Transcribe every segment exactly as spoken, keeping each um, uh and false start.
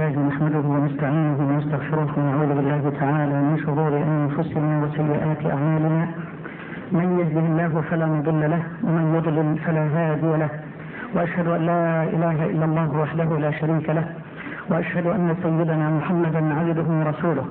لله نحمده ونستعينه ونستغفره ونعوذ بالله تعالى من شرور أنفسنا وسيئات أعمالنا، من يهده الله فلا مضل له ومن يضلل فلا هادي له، وأشهد أن لا إله إلا الله وحده لا شريك له، وأشهد أن سيدنا محمدا عبده ورسوله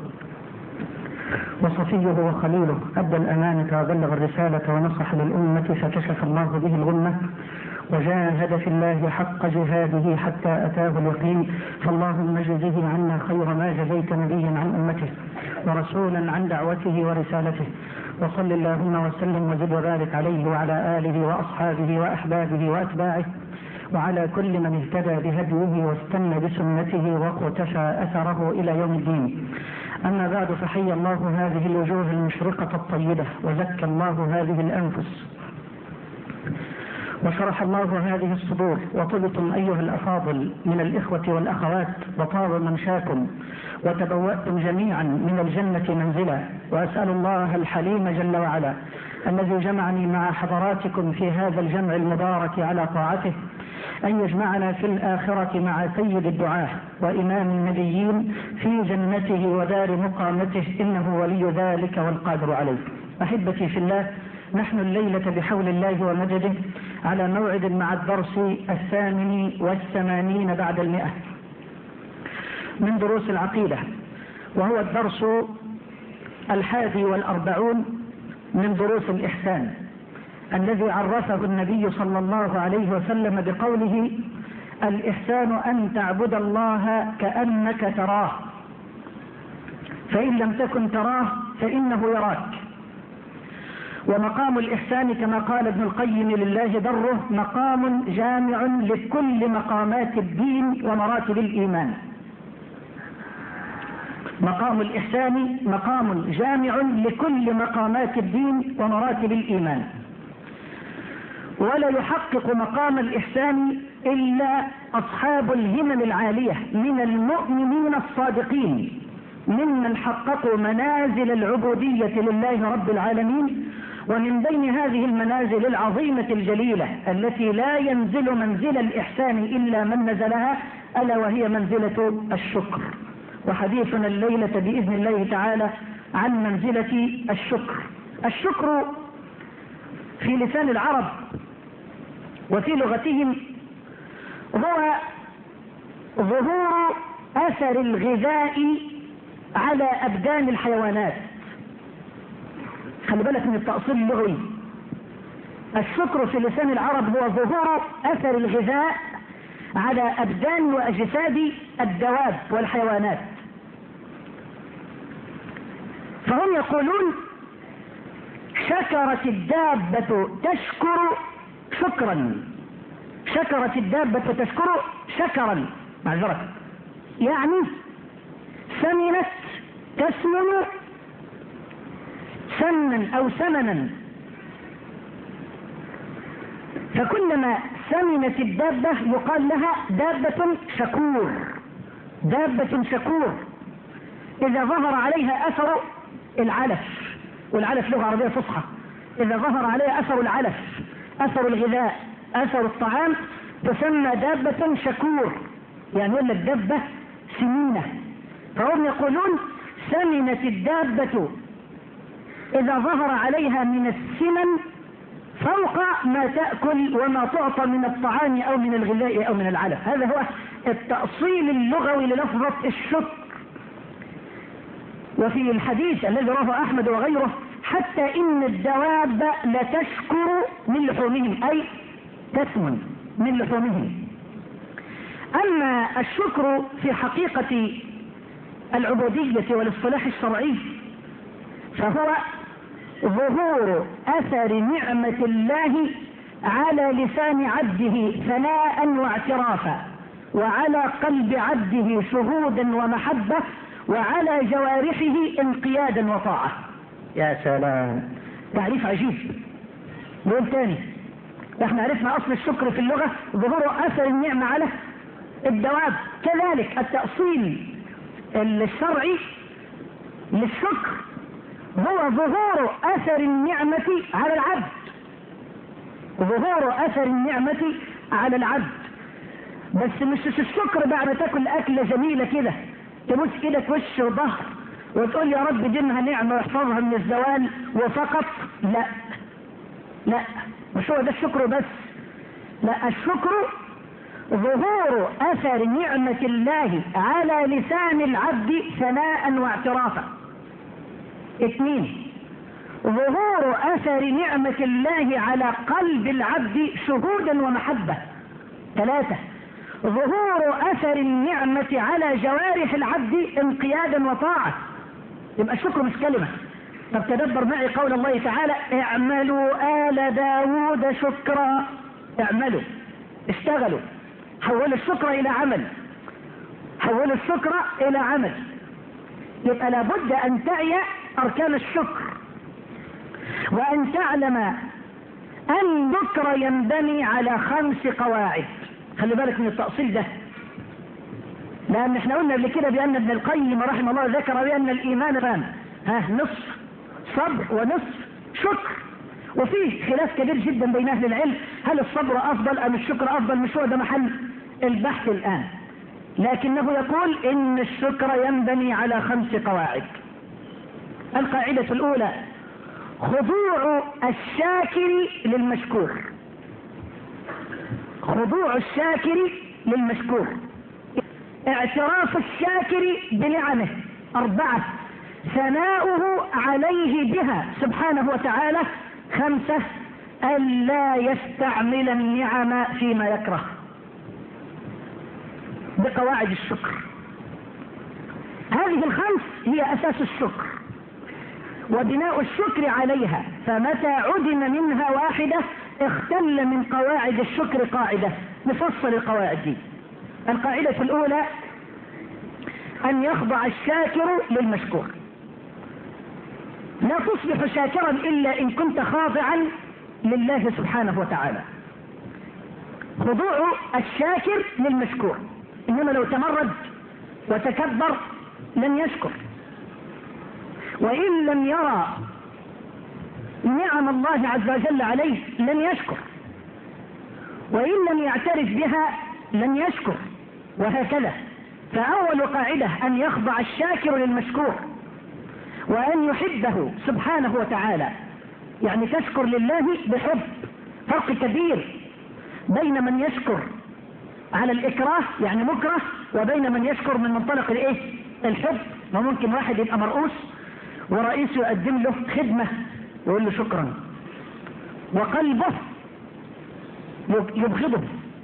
وصفيه وخليله، أدى الأمانة وبلغ الرسالة ونصح للأمة فكشف الله به الغمة وجاهد في الله حق جهاده حتى أتاه اليقين. فاللهم اجزه عنا خير ما جزيت نبيا عن أمته ورسولا عن دعوته ورسالته، وصل اللهم وسلم وزد وبارك عليه وعلى آله وأصحابه وأحبابه وأتباعه وعلى كل من اهتدى بهديه واستنى بسنته واقتفى أثره إلى يوم الدين. أما بعد، فحي الله هذه الوجوه المشرقة الطيبة وزكى الله هذه الأنفس وشرح الله هذه الصدور، وطبتم أيها الأفاضل من الإخوة والأخوات وطاب منشاكم وتبوأتم جميعا من الجنة منزلا. وأسأل الله الحليم جل وعلا الذي جمعني مع حضراتكم في هذا الجمع المبارك على طاعته أن يجمعنا في الآخرة مع سيد الدعاة وإمام النبيين في جنته ودار مقامته، إنه ولي ذلك والقادر عليه. أحبتي في الله، نحن الليلة بحول الله ومجده على موعد مع الدرس الثامن والثمانين بعد المئة من دروس العقيدة، وهو الدرس الحادي والأربعون من دروس الإحسان الذي عرفه النبي صلى الله عليه وسلم بقوله: الإحسان أن تعبد الله كأنك تراه، فإن لم تكن تراه فإنه يراك. ومقام الإحسان كما قال ابن القيم لله دره مقام جامع لكل مقامات الدين ومراتب الإيمان. مقام الإحسان مقام جامع لكل مقامات الدين ومراتب الإيمان، ولا يحقق مقام الإحسان إلا أصحاب الهمم العالية من المؤمنين الصادقين ممن حققوا منازل العبودية لله رب العالمين. ومن بين هذه المنازل العظيمة الجليلة التي لا ينزل منزل الإحسان إلا من نزلها، ألا وهي منزلة الشكر. وحديثنا الليلة بإذن الله تعالى عن منزلة الشكر. الشكر في لسان العرب وفي لغتهم هو ظهور أثر الغذاء على أبدان الحيوانات. خلي بالك من التأصيل اللغوي. الشكر في لسان العرب هو ظهور أثر الغذاء على أبدان وأجساد الدواب والحيوانات. فهم يقولون: شكرت الدابة تشكر شكرا، شكرت الدابة تشكر شكرا، معذرة، يعني سمنت تسمن سمنا أو سمنا. فكلما سمنت الدابة يقال لها دابة شكور، دابة شكور. إذا ظهر عليها أثر العلف، والعلف لغة عربية فصحى، إذا ظهر عليها أثر العلف، أثر الغذاء، أثر الطعام، تسمى دابة شكور، يعني ولا الدابة سمينة. فهم يقولون: سمنت الدابة إذا ظهر عليها من السمن فوق ما تأكل وما تعطى من الطعام أو من الغذاء أو من العلف. هذا هو التأصيل اللغوي للفظة الشكر. وفي الحديث الذي رواه أحمد وغيره: حتى إن الدواب لتشكر من لحومهم، أي تسمن من لحومهم. أما الشكر في حقيقة العبودية والاصطلاح الشرعي فهو ظهور أثر نعمة الله على لسان عبده ثناء واعترافا، وعلى قلب عبده شهودا ومحبة، وعلى جوارحه انقيادا وطاعة. يا سلام، تعريف عجيب. نقول تاني، احنا عرفنا أصل الشكر في اللغة ظهور أثر النعمة على الدواب. كذلك التأصيل الشرعي للشكر هو ظهور أثر النعمة على العبد، ظهور أثر النعمة على العبد. بس مش الشكر بعد ما تاكل اكله جميله كده تبوس ايدك وش وظهر وتقول يا رب دينها نعمه واحفظها من الزوال وفقط. لا لا، مش هو ده الشكر بس. لا، الشكر ظهور اثر نعمه الله على لسان العبد ثناء واعترافا. اثنين، ظهور اثر نعمه الله على قلب العبد شهودا ومحبه. ثلاثه، ظهور اثر النعمه على جوارح العبد انقيادا وطاعه. يبقى الشكر مش كلمه. طب تدبر معي قول الله تعالى اعملوا آل داود شكرا. اعملوا، اشتغلوا، حولوا الشكر الى عمل، حولوا الشكر الى عمل. يبقى لابد ان تعي اركان الشكر وان تعلم ان الشكر ينبني على خمس قواعد. خلي بالك من التأصيل ده، لان احنا قلنا قبل كده بان ابن القيم رحمه الله ذكر بان الايمان فهم ها نصف صبر ونصف شكر، وفيه خلاف كبير جدا بين اهل العلم هل الصبر افضل ام الشكر افضل. مش هو ده محل البحث الان، لكنه يقول ان الشكر ينبني على خمس قواعد. القاعدة الاولى خضوع الشاكر للمشكور. خضوع الشاكر للمشكور، اعتراف الشاكر بنعمه. اربعة، ثناؤه عليه بها سبحانه وتعالى. خمسة، ألا يستعمل النعم فيما يكره. بقواعد الشكر هذه الخمس هي أساس الشكر وبناء الشكر عليها، فمتى عدم منها واحدة اختل من قواعد الشكر قاعدة. نفصل القواعد دي. القاعدة الأولى أن يخضع الشاكر للمشكور. لا تصبح شاكرا إلا إن كنت خاضعا لله سبحانه وتعالى. خضوع الشاكر للمشكور، إنما لو تمرد وتكبر لن يشكر، وإن لم يرى نعم الله عز وجل عليه لن يشكر، وإن لم يعترف بها لن يشكر، وهكذا. فأول قاعدة أن يخضع الشاكر للمشكور وأن يحبه سبحانه وتعالى، يعني تشكر لله بحب. فرق كبير بين من يشكر على الإكراه يعني مكره وبين من يشكر من منطلق الايه الحب. وممكن واحد يبقى مرؤوس ورئيسه يقدم له خدمة ويقول له شكرا وقلبه يبغضه.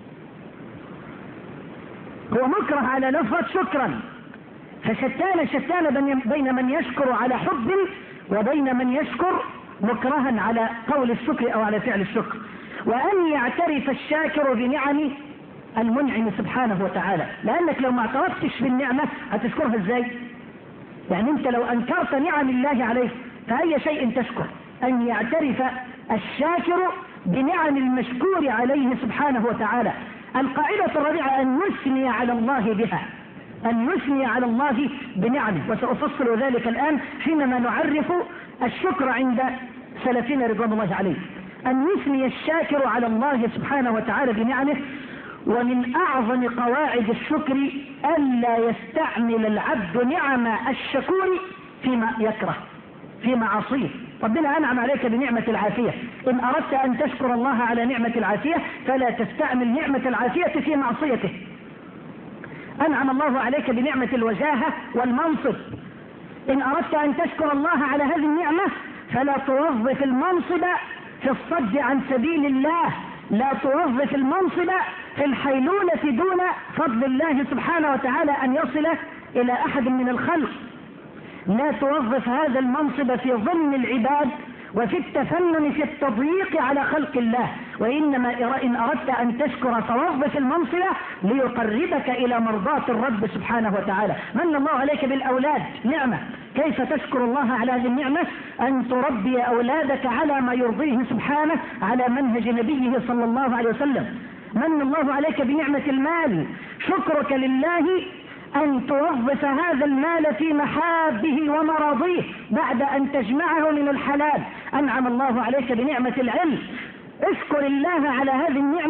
هو مكره على لفظ شكرا. فشتان شتان بين من يشكر على حب وبين من يشكر مكرها على قول الشكر او على فعل الشكر. وان يعترف الشاكر بنعم المنعم سبحانه وتعالى، لانك لو ما اعترفتش بالنعمة هتشكرها ازاي؟ يعني انت لو انكرت نعم الله عليك فاي شيء تشكر. ان يعترف الشاكر بنعم المشكور عليه سبحانه وتعالى. القاعدة الرابعة ان نثني على الله بها، أن نثني على الله بنعمه، وسأفصل ذلك الآن حينما نعرف الشكر عند سلفنا رضوان الله عليه. أن يثني الشاكر على الله سبحانه وتعالى بنعمه. ومن أعظم قواعد الشكر ألا يستعمل العبد نعم الشكور فيما يكره في معاصيه. ربنا أنعم عليك بنعمة العافية، إن أردت أن تشكر الله على نعمة العافية فلا تستعمل نعمة العافية في معصيته. أنعم الله عليك بنعمة الوجاهة والمنصب، إن أردت أن تشكر الله على هذه النعمة فلا توظف المنصب في الصد عن سبيل الله، لا توظف المنصب في الحيلولة دون فضل الله سبحانه وتعالى أن يصل إلى أحد من الخلق. لا توظف هذا المنصب في ظلم العباد وفي التفنن في التضييق على خلق الله، وإنما إن أردت أن تشكر فوظف المنصب ليقربك إلى مرضاة الرب سبحانه وتعالى. من الله عليك بالأولاد نعمة، كيف تشكر الله على هذه النعمة؟ أن تربي أولادك على ما يرضيه سبحانه على منهج نبيه صلى الله عليه وسلم. من الله عليك بنعمة المال، شكرك لله أن توظف هذا المال في محابه ومراضيه بعد أن تجمعه من الحلال. أنعم الله عليك بنعمة العلم، اشكر الله على هذه النعمة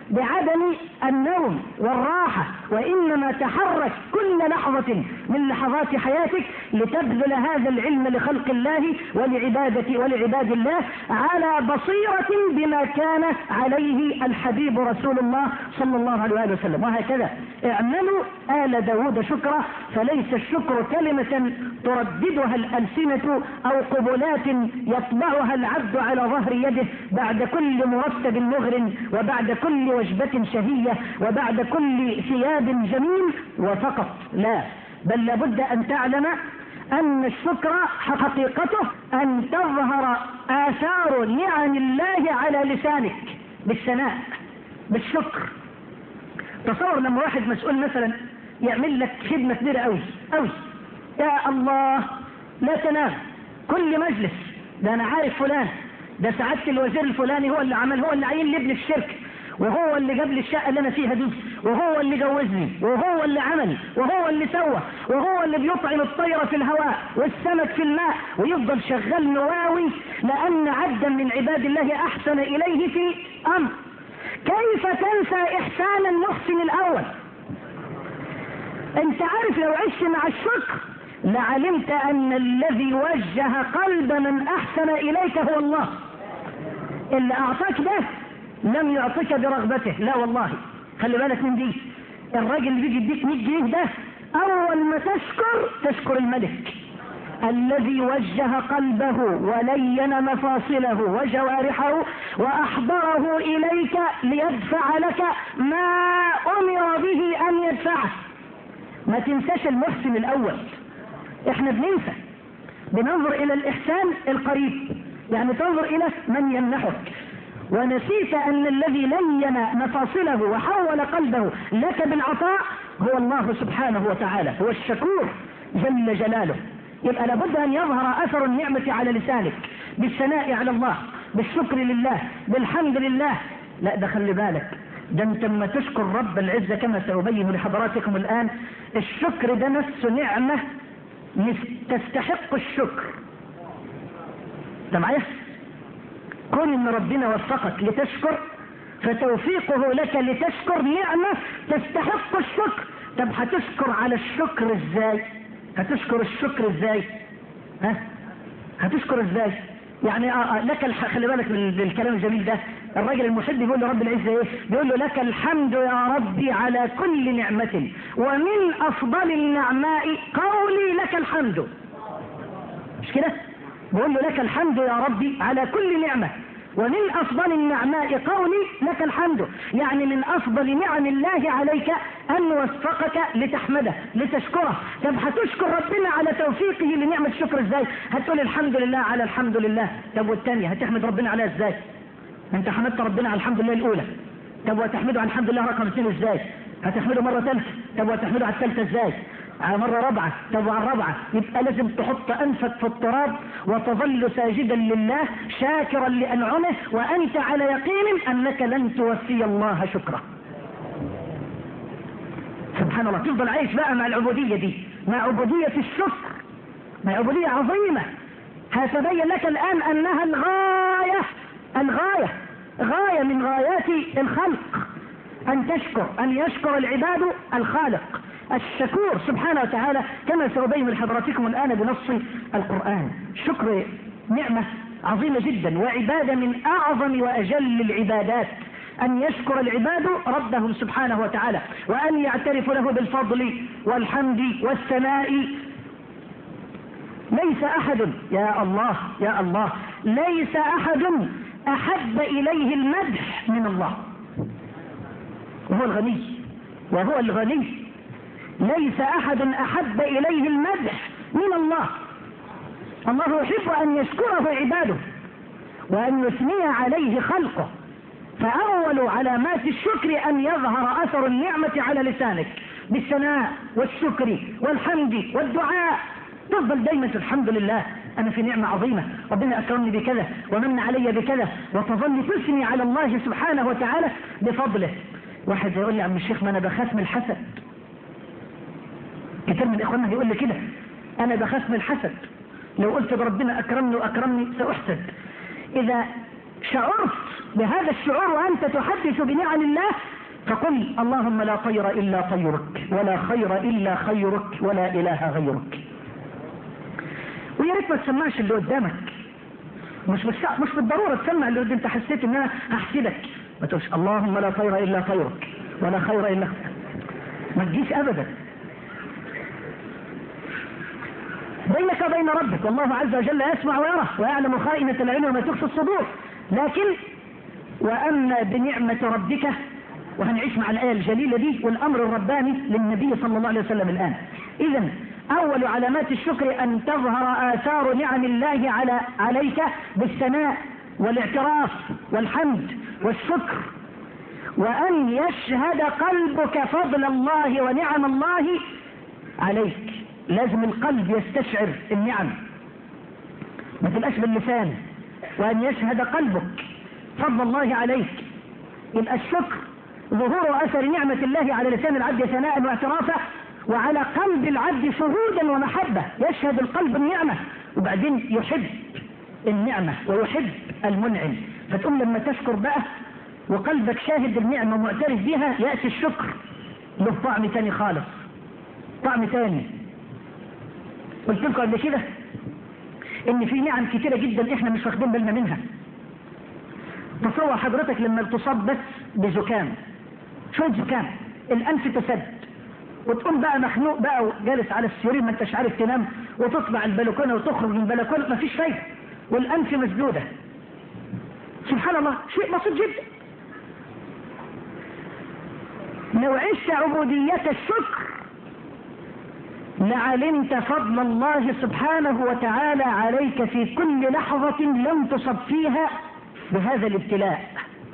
بعدم النوم والراحة، وإنما تحرك كل لحظة من لحظات حياتك لتبذل هذا العلم لخلق الله ولعبادة ولعباد الله على بصيرة بما كان عليه الحبيب رسول الله صلى الله عليه وسلم. وهكذا اعملوا آل داود شكرا، فليس الشكر كلمة ترددها الألسنة أو قبلات يطبعها العبد على ظهر يده بعد كل مرتب مغر وبعد كل وجبة شهية وبعد كل ثياب جميل وفقط، لا، بل لابد أن تعلم أن الشكر حقيقته أن تظهر آثار نعم الله على لسانك بالثناء بالشكر. تصور لما واحد مسؤول مثلا يعمل لك خدمة كبيرة أوي أوي، يا الله لا تنام، كل مجلس ده أنا عارف فلان، ده سعادة الوزير الفلاني هو اللي عمل، هو اللي عين لي ابن الشركة، وهو اللي جاب لي الشقة اللي أنا فيها دي، وهو اللي جوزني، وهو اللي عمل، وهو اللي سوى، وهو اللي بيطعم الطير في الهواء والسمك في الماء، ويفضل شغال نواوي لأن عبدا من عباد الله أحسن إليه في أمر. كيف تنسى إحسان المحسن الأول؟ أنت عارف لو عشت مع الشكر لعلمت أن الذي وجه قلب من أحسن إليك هو الله. اللي أعطاك ده لم يعطيك برغبته، لا والله، خلي بالك من دي. الراجل اللي بيجي يديك مية جنيه ده أول ما تشكر تشكر الملك الذي وجه قلبه ولين مفاصله وجوارحه وأحضره إليك ليدفع لك ما أمر به أن يدفعه. ما تنساش المحسن الأول. احنا بننسى، بننظر إلى الإحسان القريب، يعني تنظر إلى من يمنحك، ونسيت أن الذي لين مفاصله وحول قلبه لك بالعطاء هو الله سبحانه وتعالى، هو الشكور جل جلاله. يبقى لابد أن يظهر أثر النعمة على لسانك بالثناء على الله، بالشكر لله، بالحمد لله. لا ده خلي بالك، ده انت لما تشكر رب العزة كما سأبين لحضراتكم الآن، الشكر ده نفسه نعمة تستحق الشكر. ده معايا؟ كون ان ربنا وفقك لتشكر فتوفيقه لك لتشكر نعمة تستحق الشكر. طب هتشكر على الشكر ازاي؟ هتشكر الشكر ازاي؟ ها؟ هتشكر ازاي؟ يعني آه آه لك الح... خلي بالك من الكلام الجميل ده. الراجل المحب بيقول له رب العزة ايه؟ بيقول له لك الحمد يا ربي على كل نعمة، ومن افضل النعماء قولي لك الحمد. مش كده؟ بيقول له لك الحمد يا ربي على كل نعمة، ومن أفضل النعماء قولي لك الحمد. يعني من أفضل نعم الله عليك أن وفقك لتحمده لتشكره. طب هتشكر ربنا على توفيقه لنعمة الشكر ازاي؟ هتقول الحمد لله على الحمد لله. طب والثانية هتحمد ربنا عليها ازاي؟ انت حمدت ربنا على الحمد لله الأولى، طب وتحمده على الحمد لله رقم اثنين ازاي؟ هتحمده مرة ثالثة، طب وتحمده على الثالثة ازاي؟ على مرة رابعة، طب على الرابعة يبقى لازم تحط أنفك في التراب وتظل ساجدا لله شاكرا لأنعمه وأنت على يقين أنك لن توفي الله شكره. سبحان الله. تفضل عايش بقى مع العبودية دي، مع عبودية الشكر، مع عبودية عظيمة هتبين لك الآن أنها الغاية الغاية غاية من غايات الخلق، أن تشكر، أن يشكر العباد الخالق الشكور سبحانه وتعالى كما سأبين لحضراتكم الآن بنص القرآن. الشكر نعمة عظيمة جدا وعبادة من أعظم وأجل العبادات، أن يشكر العباد ربهم سبحانه وتعالى وأن يعترفوا له بالفضل والحمد والثناء. ليس أحد يا الله يا الله ليس أحد أحب إليه المدح من الله، وهو الغني وهو الغني. ليس أحد أحب إليه المدح من الله. الله يحب أن يشكره عباده وأن يثني عليه خلقه. فأول علامات الشكر أن يظهر أثر النعمة على لسانك بالثناء والشكر والحمد والدعاء. تفضل دايما الحمد لله، أنا في نعمة عظيمة، ربنا أكرمني بكذا ومن علي بكذا، وتظل تثني على الله سبحانه وتعالى بفضله. واحد يقول لي عم الشيخ ما أنا بخاف من الحسد. كتير من إخواننا يقول لي كده، أنا بخاف من الحسد، لو قلت بربنا أكرمني وأكرمني سأحسد. إذا شعرت بهذا الشعور وأنت تحدث بنعم الله، فقل اللهم لا طير إلا طيرك، ولا خير إلا خيرك، ولا إله غيرك. ويا ريت ما تسمعش اللي قدامك، مش مش مش بالضرورة تسمع اللي قدامك. انت حسيت ان انا هحسدك، ما تقولش اللهم لا طير إلا طيرك، ولا خير إلا خيرك، ما تجيش أبدا. بينك وبين ربك، والله عز وجل يسمع ويرى ويعلم خائنة العين وما تخفي الصدور. لكن وأما بنعمة ربك، وهنعيش مع الآية الجليلة دي والأمر الرباني للنبي صلى الله عليه وسلم الآن. إذن أول علامات الشكر أن تظهر آثار نعم الله على عليك بالثناء والاعتراف والحمد والشكر، وأن يشهد قلبك فضل الله ونعم الله عليك. لازم القلب يستشعر النعم، ما تبقاش باللسان. وأن يشهد قلبك فضل الله عليك. يبقى الشكر ظهور أثر نعمة الله على لسان العبد ثناء واعترافا، وعلى قلب العبد شهودا ومحبة. يشهد القلب النعمة وبعدين يحب النعمة ويحب المنعم. فتقوم لما تشكر بقى وقلبك شاهد النعمة ومعترف بها، يأتي الشكر له طعم تاني خالص، طعم تاني. قلت لكم قبل كده ان في نعم كتيرة جدا احنا مش واخدين بالنا منها. تصور حضرتك لما تصاب بس بزكام، شوية زكام، الانف تسد، وتقوم بقى مخنوق بقى وجالس على السرير ما انتش عارف تنام، وتطلع البلكونه وتخرج من البلكونه ما فيش فايده والانف مسدوده. سبحان الله، شيء بسيط جدا. لو عشت عبودية الشكر لعلمت فضل الله سبحانه وتعالى عليك في كل لحظة لم تصب فيها بهذا الابتلاء،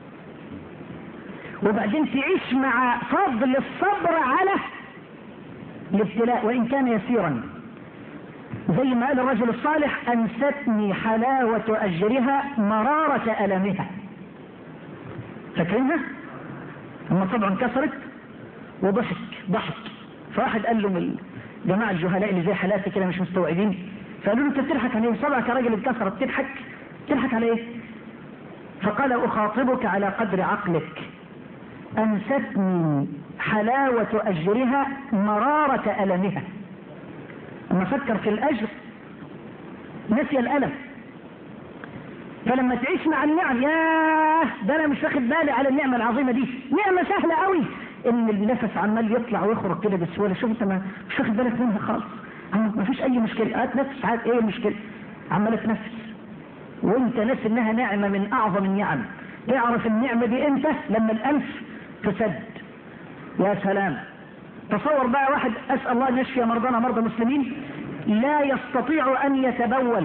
وبعدين تعيش مع فضل الصبر على الابتلاء وإن كان يسيرا. زي ما قال الرجل الصالح: أنستني حلاوة أجرها مرارة ألمها. فاكرينها؟ أما طبعا كسرت وضحك ضحك، فواحد قال له من جماعة الجهلاء اللي زي حالاتي كده مش مستوعبين، فقالوا له: انت بتضحك على ايه؟ صبعك يا راجل اتكسرت، تضحك تضحك على ايه؟ فقال: أخاطبك على قدر عقلك، أنستني حلاوة أجرها مرارة ألمها. أما فكر في الأجر نسي الألم. فلما تعيش مع النعم، ياه ده أنا مش واخد بالي على النعمة العظيمة دي، نعمة سهلة قوي إن النفس عمال يطلع ويخرج كده بسهولة. شوف أنت ما مش واخد بالك منها خالص، ما فيش أي مشكلة. أتنفس عاد، إيه المشكلة؟ عمال تنفس وأنت ناسي إنها نعمة من أعظم النعم. تعرف النعمة دي إمتى؟ لما الأنف تسد. يا سلام. تصور بقى واحد، أسأل الله أن يشفي مرضانا مرضى المسلمين، لا يستطيع أن يتبول،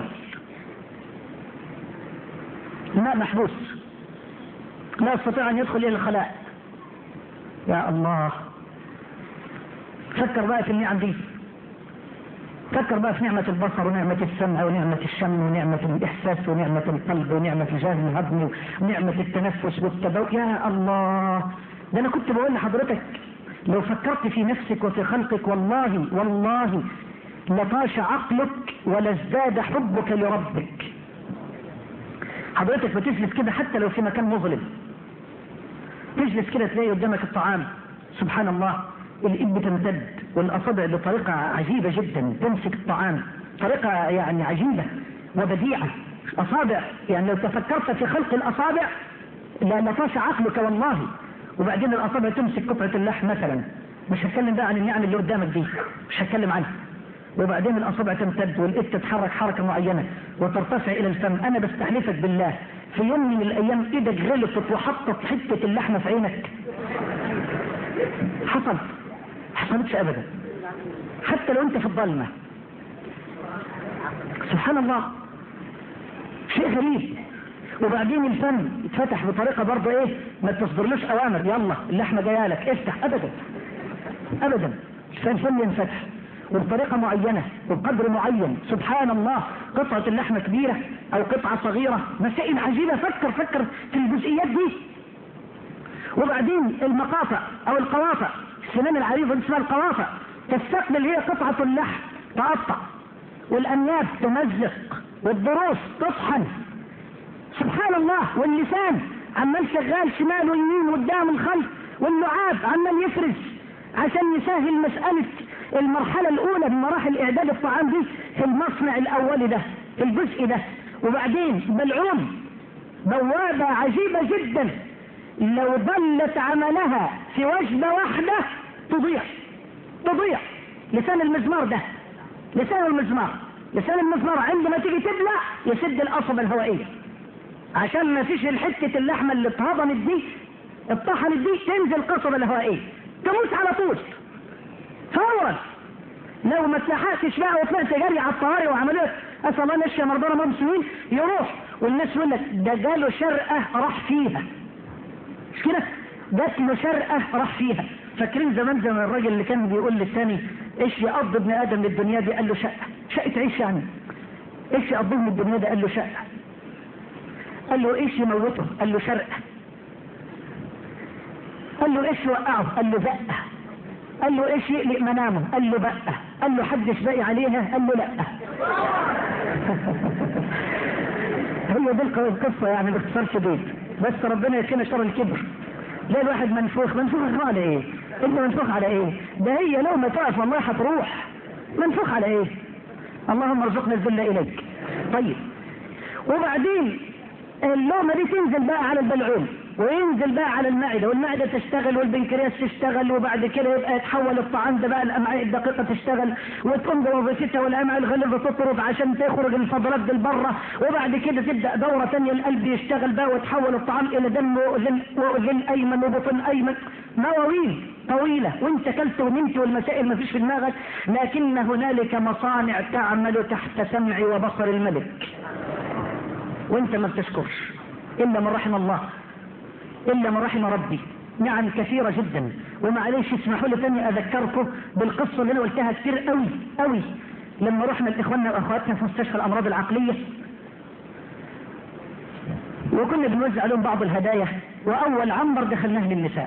الماء محبوس، لا يستطيع أن يدخل إلى الخلاء. يا الله، فكر بقى في النعم دي. فكر بقى في نعمة البصر ونعمة السمع ونعمة الشم ونعمة الإحساس ونعمة القلب ونعمة الجهاز الهضمي ونعمة التنفس والتبول. يا الله، ده أنا كنت بقول لحضرتك لو فكرت في نفسك وفي خلقك والله والله لطاش عقلك ولازداد حبك لربك. حضرتك بتجلس كده حتى لو في مكان مظلم، تجلس كده تلاقي قدامك الطعام، سبحان الله، الايد بتمتد والاصابع بطريقه عجيبه جدا تمسك الطعام، طريقه يعني عجيبه وبديعه. اصابع يعني لو تفكرت في خلق الاصابع لطاش عقلك والله. وبعدين الاصابع تمسك قطعه اللحم مثلا، مش هتكلم بقى عن النعم اللي قدامك دي، مش هتكلم عنها. وبعدين الاصابع تمتد والايد تتحرك حركه معينه وترتفع الى الفم. انا بستحلفك بالله في يوم من الايام ايدك غلطت وحطت حته اللحمه في عينك؟ حصل؟ حصلتش ابدا، حتى لو انت في الظلمه. سبحان الله، شيء غريب. وبعدين الفم اتفتح بطريقه برضه ايه، ما تصدرلوش اوامر يلا اللحمه جايه لك افتح، ابدا ابدا. الفم ينفتح وبطريقه معينه وبقدر معين. سبحان الله، قطعه اللحمه كبيره او قطعه صغيره، مسائل عجيبه. فكر فكر في الجزئيات دي. وبعدين المقاطع او القواطع، السنان العريضه اسمها القواطع، تستقبل هي قطعه اللحم تقطع، والانياب تمزق، والضروس تطحن. سبحان الله. واللسان عمال شغال شمال ويمين قدام الخلف، واللعاب عمال يفرز عشان يسهل مسألة المرحلة الأولى من مراحل إعداد الطعام دي في المصنع الأولي ده، في الجزء ده. وبعدين بلعوم، بوابة عجيبة جدا لو ضلت عملها في وجبة واحدة تضيع تضيع. لسان المزمار ده، لسان المزمار لسان المزمار عندما تيجي تبلع يسد القصبة الهوائية عشان ما فيش الحتة اللحمة اللي اتهضمت دي الطحنت دي تنزل القصبة الهوائية تموت على طول فورا. لو ما تلحقتش بقى وطلعت جري على الطوارئ وعملت اسال الله نشفي مرضانا مسلمين يروح، والناس يقول لك ده جاله شرقه راح فيها، مش كده؟ جات له شرقه راح فيها. فاكرين زمان زمان الراجل اللي كان بيقول للثاني ايش يقضي ابن ادم للدنيا دي؟ قال له شقه. شقه عيش يعني؟ ايش يقضيه من الدنيا دي؟ قال له شقه. قال له ايش يموته؟ قال له شرقه. قال له ايش يوقعه؟ قال له زقه. قال له ايش يقلق منامه؟ قال له بقى. قال له حدش باقي عليها؟ قال له لا. هي دي القصه يعني باختصار شديد، بس ربنا يكفينا شر الكبر. لا الواحد منفوخ منفوخ على ايه؟ انت منفوخ على ايه؟ ده هي لو ما تقف والله هتروح. منفوخ على ايه؟ اللهم ارزقنا الذل اليك. طيب وبعدين اللومه دي تنزل بقى على البلعوم وينزل بقى على المعده، والمعده تشتغل والبنكرياس تشتغل، وبعد كده يبقى يتحول الطعام ده بقى الامعاء الدقيقه تشتغل وتقوم بوظيفتها، والامعاء الغليظه تطرد عشان تخرج الفضلات دي لبره، وبعد كده تبدا دوره ثانيه القلب يشتغل بقى وتحول الطعام الى دم واذن واذن ايمن وبطن ايمن. مواويل طويله وانت كلت ونمت والمسائل ما فيش في دماغك، لكن هنالك مصانع تعمل تحت سمع وبصر الملك وانت ما بتشكرش الا من رحم الله، إلا من رحم ربي. نعم كثيرة جدا. ومعليش اسمحوا لي تاني أذكركم بالقصة اللي أنا قلتها كتير قوي قوي لما رحنا لإخواننا وأخواتنا في مستشفى الأمراض العقلية وكنا بنوزع لهم بعض الهدايا، وأول عنبر دخلناه للنساء،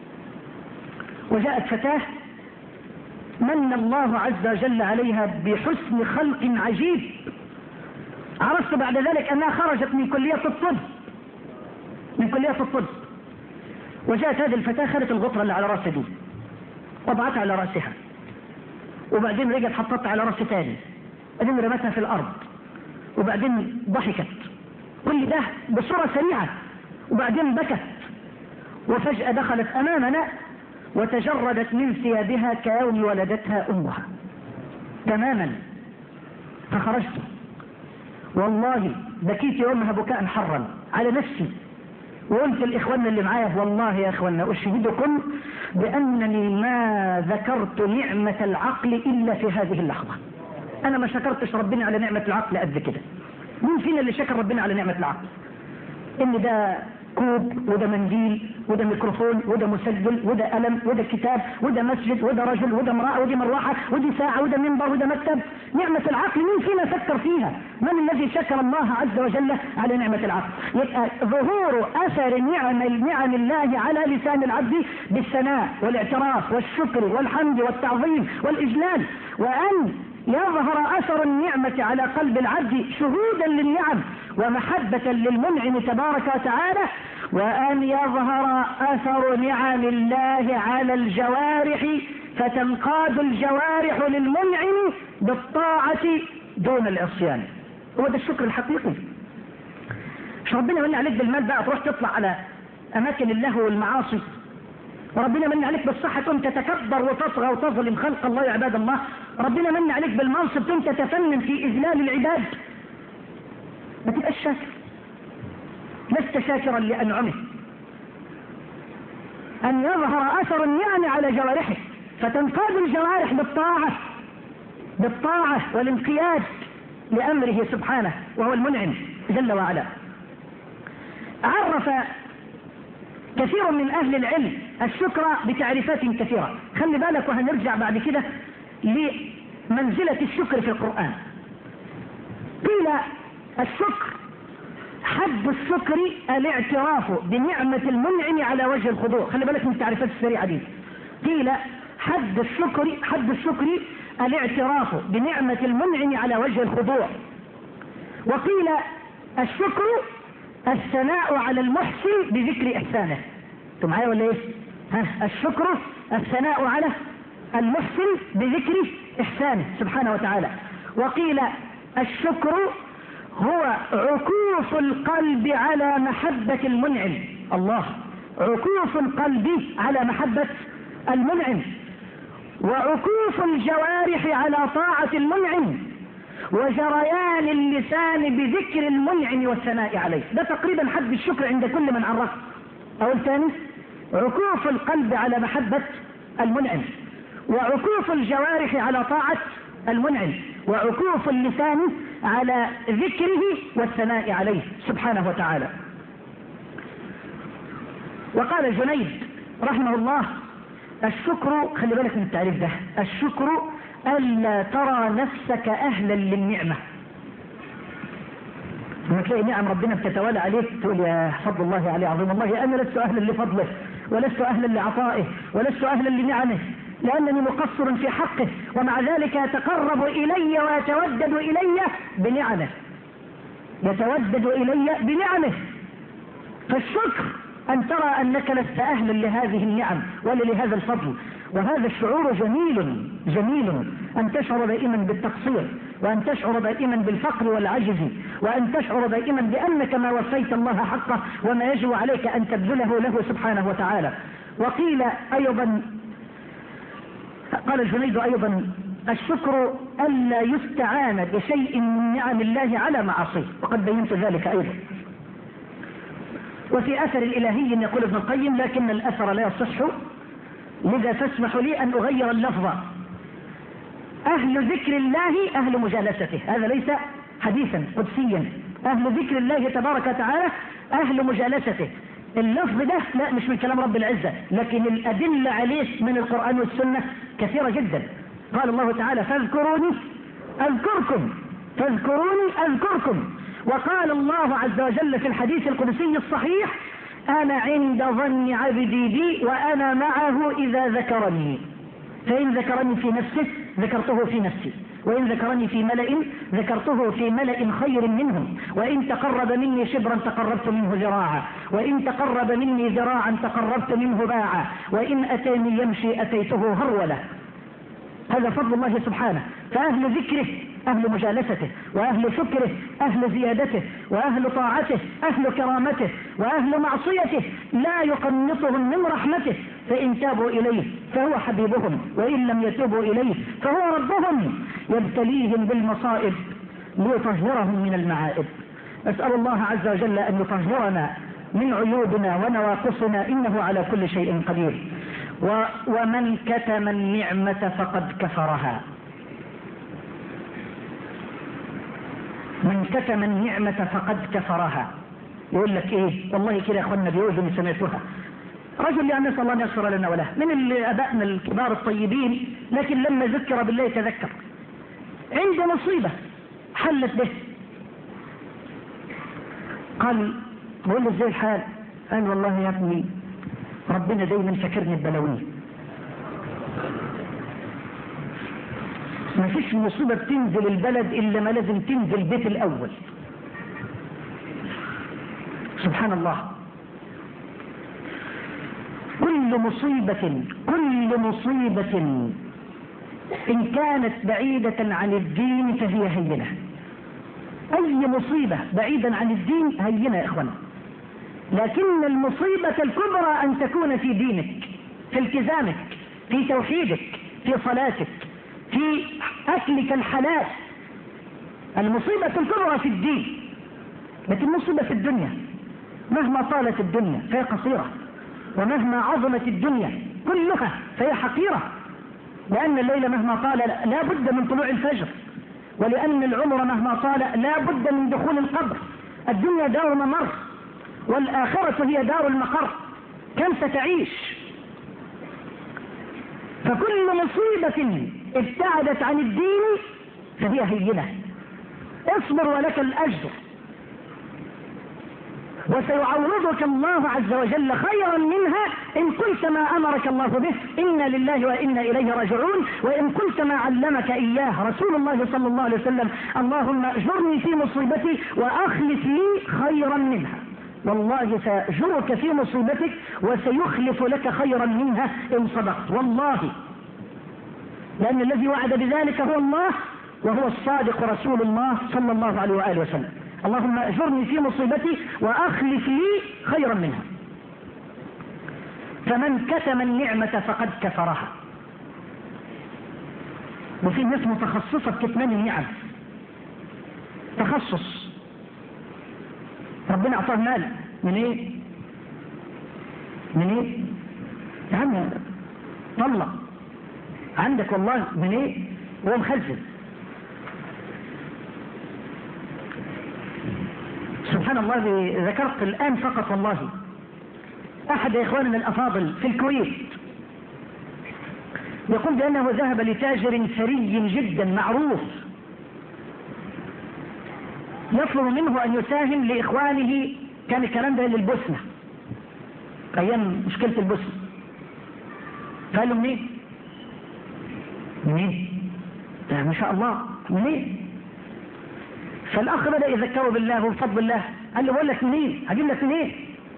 وجاءت فتاة من الله عز وجل عليها بحسن خلق عجيب. عرفت بعد ذلك أنها خرجت من كلية الطب من كلية الطب وجاءت هذه الفتاة خدت الغطرة اللي على راسها دي وضعتها على رأسها، وبعدين رجعت حطتها على رأس تاني، بعدين رمتها في الأرض، وبعدين ضحكت، كل ده بصورة سريعة، وبعدين بكت، وفجأة دخلت أمامنا وتجردت من ثيابها كيوم ولدتها أمها تماما. فخرجت والله بكيت يومها بكاء حرا على نفسي، وقلت لإخواننا اللي معايا والله يا إخواننا أشهدكم بأنني ما ذكرت نعمة العقل إلا في هذه اللحظة. أنا ما شكرتش ربنا على نعمة العقل قد كده. مين فينا اللي شكر ربنا على نعمة العقل؟ إن ده كوب وده منديل وده ميكروفون وده مسجل وده قلم وده كتاب وده مسجد وده رجل وده امرأة وده مروحة وده ساعة وده منبر وده مكتب. نعمة العقل مين فينا فكر فيها؟ من الذي شكر الله عز وجل على نعمة العقل؟ يبقى ظهور أثر نعم نعم الله على لسان العبد بالثناء والاعتراف والشكر والحمد والتعظيم والإجلال، وأن يظهر أثر النعمة على قلب العبد شهودا للنعم ومحبة للمنعم تبارك وتعالى، وأن يظهر أثر نعم الله على الجوارح فتنقاد الجوارح للمنعم بالطاعة دون العصيان. هو ده الشكر الحقيقي. مش ربنا من عليك بالمال بقى تروح تطلع على أماكن اللهو والمعاصي، وربنا من عليك بالصحة تقوم تتكبر وتطغى وتظلم خلق الله يا عباد الله، ربنا من عليك بالمنصب تقوم تتفنن في إذلال العباد. ما تبقاش شاكر، لست شاكرا لأنعمه. أن يظهر أثر النعم على جوارحه فتنقاد الجوارح بالطاعة بالطاعة والانقياد لأمره سبحانه وهو المنعم جل وعلا. عرف كثير من أهل العلم الشكر بتعريفات كثيرة. خلي بالك وهنرجع بعد كده لمنزلة الشكر في القرآن. قيل الشكر حد الشكر الاعتراف بنعمة المنعم على وجه الخضوع. خلي بالك من التعريفات السريعة دي. قيل حد الشكر حد الشكر الاعتراف بنعمة المنعم على وجه الخضوع. وقيل الشكر الثناء على المحسن بذكر إحسانه. انتوا معايا ولا ايه؟ ها، الشكر الثناء على المحسن بذكر إحسانه سبحانه وتعالى. وقيل الشكر هو عكوف القلب على محبة المنعم. الله، عكوف القلب على محبة المنعم، وعكوف الجوارح على طاعة المنعم، وجريان اللسان بذكر المنعم والثناء عليه. ده تقريبا حد الشكر عند كل من عرف. أو الثاني، عكوف القلب على محبة المنعم، وعكوف الجوارح على طاعة المنعم، وعكوف اللسان على ذكره والثناء عليه سبحانه وتعالى. وقال جنيد رحمه الله: الشكر، خلي بالك من التعريف ده، الشكر ألا ترى نفسك أهلا للنعمة. لما تلاقي نعم ربنا بتتوالى عليك تقول يا فضل الله علي عظيم، والله أنا لست أهلا لفضله، ولست أهلا لعطائه، ولست أهلا لنعمه، لأنني مقصر في حقه، ومع ذلك يتقرب إلي ويتودد إلي بنعمه، يتودد إلي بنعمه. فالشكر أن ترى أنك لست أهلا لهذه النعم ولا لهذا الفضل. وهذا الشعور جميل جميل، أن تشعر دائما بالتقصير، وأن تشعر دائما بالفقر والعجز، وأن تشعر دائما بأنك ما وفيت الله حقه وما يجب عليك أن تبذله له سبحانه وتعالى. وقيل أيضا، قال الجنيد أيضا: الشكر ألا يستعان بشيء من نعم الله على معاصيه، وقد بينت ذلك أيضا. وفي أثر الإلهي يقول ابن القيم: لكن الأثر لا يصح، لذا تسمح لي أن أغير اللفظ. أهل ذكر الله أهل مجالسته، هذا ليس حديثا قدسيا. أهل ذكر الله تبارك وتعالى أهل مجالسته. اللفظ ده لا مش من كلام رب العزة، لكن الأدلة عليه من القرآن والسنة كثيرة جدا. قال الله تعالى: فاذكروني أذكركم، فاذكروني أذكركم. وقال الله عز وجل في الحديث القدسي الصحيح: أنا عند ظن عبدي بي وأنا معه إذا ذكرني، فإن ذكرني في نفسه ذكرته في نفسي، وإن ذكرني في ملأ ذكرته في ملأ خير منهم، وإن تقرب مني شبرا تقربت منه ذراعا، وإن تقرب مني ذراعا تقربت منه باعا، وإن أتاني يمشي أتيته هرولة. هذا فضل الله سبحانه. فأهل ذكره أهل مجالسته، وأهل شكره أهل زيادته، وأهل طاعته أهل كرامته، وأهل معصيته لا يقنطهم من رحمته، فإن تابوا إليه فهو حبيبهم، وإن لم يتوبوا إليه فهو ربهم، يبتليهم بالمصائب ليطهرهم من المعائب. أسأل الله عز وجل أن يطهرنا من عيوبنا ونواقصنا، إنه على كل شيء قدير. و ومن كتم النعمة فقد كفرها. من كتم النعمة فقد كفرها. يقول لك ايه؟ والله كده يا اخوانا بيوزن سمعتها. رجل يعني نسأل الله ان يغفر لنا وله، من الابائنا الكبار الطيبين، لكن لما ذكر بالله تذكر. عنده مصيبة حلت به، قال بقول له ازاي الحال؟ قال والله يا ابني ربنا دايما فكرني ببلاويه. ما فيش مصيبة بتنزل البلد إلا ما لازم تنزل بيت الأول. سبحان الله. كل مصيبة كل مصيبة إن كانت بعيدة عن الدين فهي هينة. أي مصيبة بعيدا عن الدين هينة يا إخوانا، لكن المصيبة الكبرى أن تكون في دينك، في التزامك، في توحيدك، في صلاتك، في أكلك الحلال. المصيبة الكبرى في الدين. لكن المصيبة في الدنيا مهما طالت الدنيا فهي قصيرة، ومهما عظمت الدنيا كلها فهي حقيرة، لأن الليل مهما طال لا بد من طلوع الفجر، ولأن العمر مهما طال لا بد من دخول القبر. الدنيا دار ممر، والآخرة هي دار المقر. كم ستعيش؟ فكل مصيبة ابتعدت عن الدين فهي هينة. اصبر ولك الأجر، وسيعوضك الله عز وجل خيرا منها إن قلت ما أمرك الله به، إنا لله وإنا إليه راجعون، وإن قلت ما علمك إياه رسول الله صلى الله عليه وسلم، اللهم اجرني في مصيبتي وأخلف لي خيرا منها. والله سيأجرك في مصيبتك وسيخلف لك خيرا منها إن صدقت، والله، لأن الذي وعد بذلك هو الله وهو الصادق رسول الله صلى الله عليه وآله وسلم. اللهم أجرني في مصيبتي وأخلف لي خيرا منها. فمن كتم النعمة فقد كفرها. وفي ناس متخصصة بكتمان النعم، تخصص. ربنا أعطاه مال من إيه؟ من إيه؟ يا عم طلع عندك والله من إيه؟ هو مخزن. سبحان الله، ذكرت الآن فقط والله أحد إخواننا الأفاضل في الكويت يقول بأنه ذهب لتاجر ثري جدا معروف يطلب منه أن يساهم لإخوانه، كان الكلام ده للبوسنة أيام مشكلة البوسنة. قال له منين؟ منين؟ ما شاء الله منين؟ فالأخ بدأ يذكره بالله وبفضل الله. قال له بقول لك منين؟ هجيب لك منين؟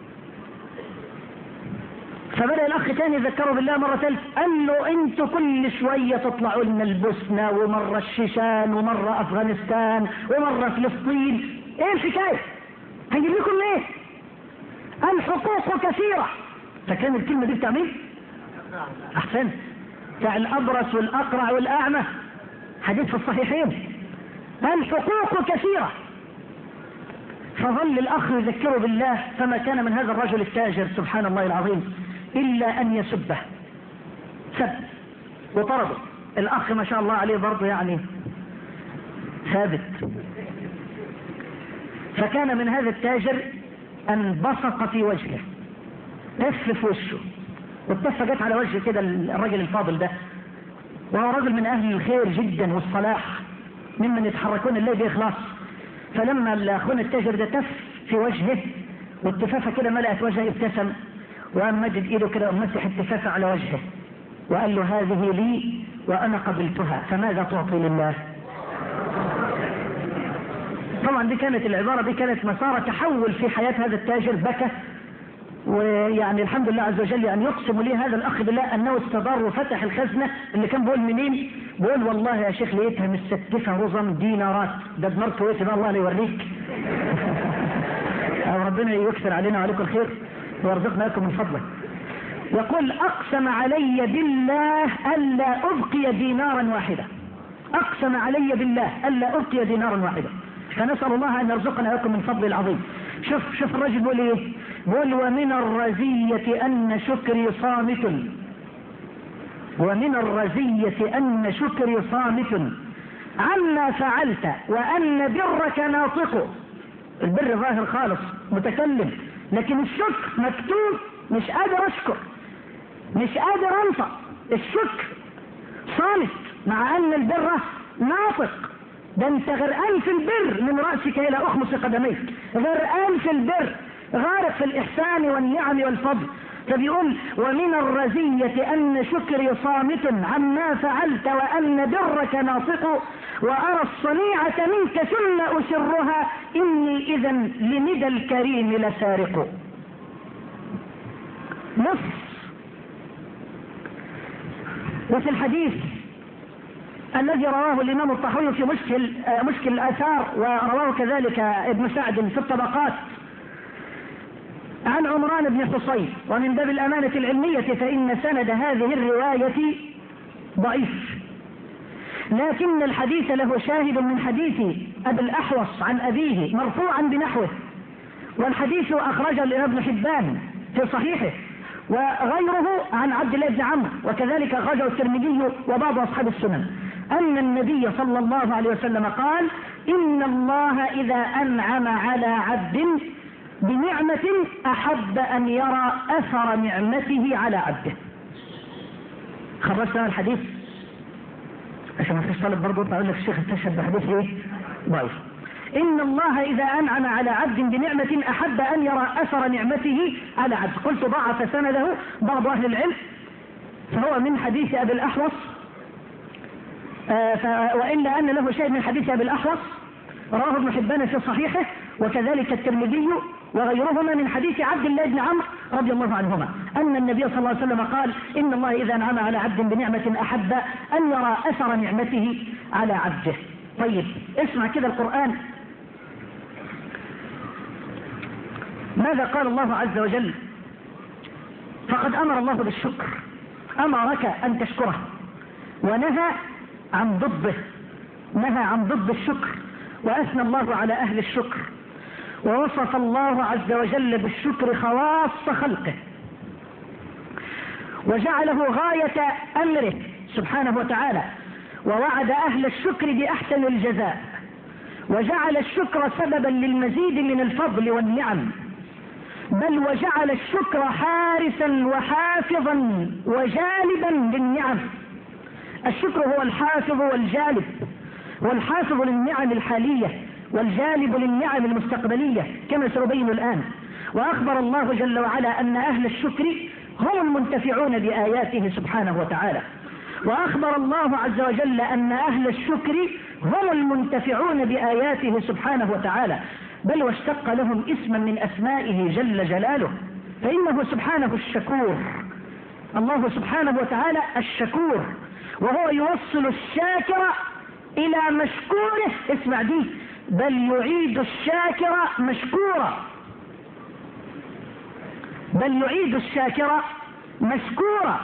فبدأ الأخ تاني يذكره بالله مرة ثالثة. قال له انتوا كل شوية تطلعوا لنا البوسنة ومرة الشيشان ومرة أفغانستان ومرة فلسطين، ايه الحكاية؟ هنجيب لكم ليه؟ الحقوق كثيرة. فكان الكلمة دي بتاع مين؟ أحسن، بتاع الأبرص والأقرع والأعمى، حديث في الصحيحين. الحقوق كثيرة. فظل الأخ يذكره بالله، فما كان من هذا الرجل التاجر سبحان الله العظيم إلا أن يسبه، سب وطرده. الأخ ما شاء الله عليه برضه يعني ثابت. فكان من هذا التاجر أن بصق في وجهه، تف في وشه، والتفة جت على وجه كده الرجل الفاضل ده، وهو رجل من أهل الخير جدا والصلاح ممن يتحركون الليل بإخلاص. فلما أخونا التاجر ده تف في وجهه والتفافة كده ملأت وجهه ابتسم، وقام مجد ايده كده ومسح التفافة على وجهه وقال له هذه لي وأنا قبلتها، فماذا تعطي لله؟ طبعا دي كانت العبارة دي كانت مسار تحول في حياة هذا التاجر، بكى. ويعني الحمد لله عز وجل أن يقسم لي هذا الأخ بالله أنه استدار وفتح الخزنة اللي كان بيقول منين؟ بيقول والله يا شيخ لقيتها مستكتفة رزم دينارات. ده دمار كويس بقى، الله لا يوريك. ربنا يكثر علينا وعليكم الخير ويرزقنا لكم من فضله. يقول أقسم علي بالله ألا أبقي دينارا واحدة، أقسم علي بالله ألا أبقي دينارا واحدة. فنسأل الله أن يرزقنا لكم من فضل العظيم. شوف شوف الرجل بيقول ايه؟ بيقول ومن الرزية أن شكري صامت، ومن الرزية أن شكري صامت عما فعلت وأن برك ناطق. البر ظاهر خالص متكلم، لكن الشكر مكتوب، مش قادر أشكر، مش قادر أنطق. الشكر صامت مع أن البر ناطق. ده انت غرقان في البر من رأسك إلى أخمص قدميك، غرقان في البر، غارق في الإحسان والنعم والفضل. فبيقول ومن الرزية أن شكري صامت عما فعلت وأن برك ناطق وأرى الصنيعة منك ثم أسرها إني إذا لندى الكريم لسارق. نص. وفي الحديث الذي رواه الإمام الطحاوي في مشكل مشكل الآثار، ورواه كذلك ابن سعد في الطبقات، عن عمران بن حصين، ومن باب الأمانة العلمية فإن سند هذه الرواية ضعيف، لكن الحديث له شاهد من حديث أبي الأحوص عن أبيه مرفوعا بنحوه، والحديث أخرجه الإمام ابن حبان في صحيحه وغيره عن عبد الله بن عمرو، وكذلك أخرجه الترمذي وبعض أصحاب السنن أن النبي صلى الله عليه وسلم قال إن الله إذا أنعم على عبد بنعمة أحب أن يرى أثر نعمته على عبده. خرجت هذا الحديث عشان ما فيش طالب برضه أقول لك الشيخ استشهد بحديث إيه؟ ضعيف. إن الله إذا أنعم على عبد بنعمة أحب أن يرى أثر نعمته على عبده. قلت ضعف سنده بعض أهل العلم، فهو من حديث أبي الأحوص، آه وإلا أن له شيء من حديث أبي الأحوص رواه ابن حبان في صحيحه، وكذلك الترمذي وغيرهما من حديث عبد الله بن عمرو رضي الله عنهما أن النبي صلى الله عليه وسلم قال إن الله إذا أنعم على عبد بنعمة أحب أن يرى أثر نعمته على عبده. طيب اسمع كده القرآن ماذا قال الله عز وجل؟ فقد أمر الله بالشكر، أمرك أن تشكره، ونهى عن ضده، نهى عن ضد الشكر، وأثنى الله على أهل الشكر، ووصف الله عز وجل بالشكر خواص خلقه، وجعله غاية أمره سبحانه وتعالى، ووعد أهل الشكر بأحسن الجزاء، وجعل الشكر سببا للمزيد من الفضل والنعم، بل وجعل الشكر حارسا وحافظا وجالبا للنعم. الشكر هو الحافظ والجالب، والحافظ للنعم الحالية والجالب للنعم المستقبلية كما سنبين الآن. وأخبر الله جل وعلا أن أهل الشكر هم المنتفعون بآياته سبحانه وتعالى، وأخبر الله عز وجل أن أهل الشكر هم المنتفعون بآياته سبحانه وتعالى، بل واشتق لهم اسما من أسمائه جل جلاله، فإنه سبحانه الشكور. الله سبحانه وتعالى الشكور، وهو يوصل الشاكر إلى مشكوره، اسمع دي، بل يعيد الشاكر مشكورا، بل يعيد الشاكر مشكورا،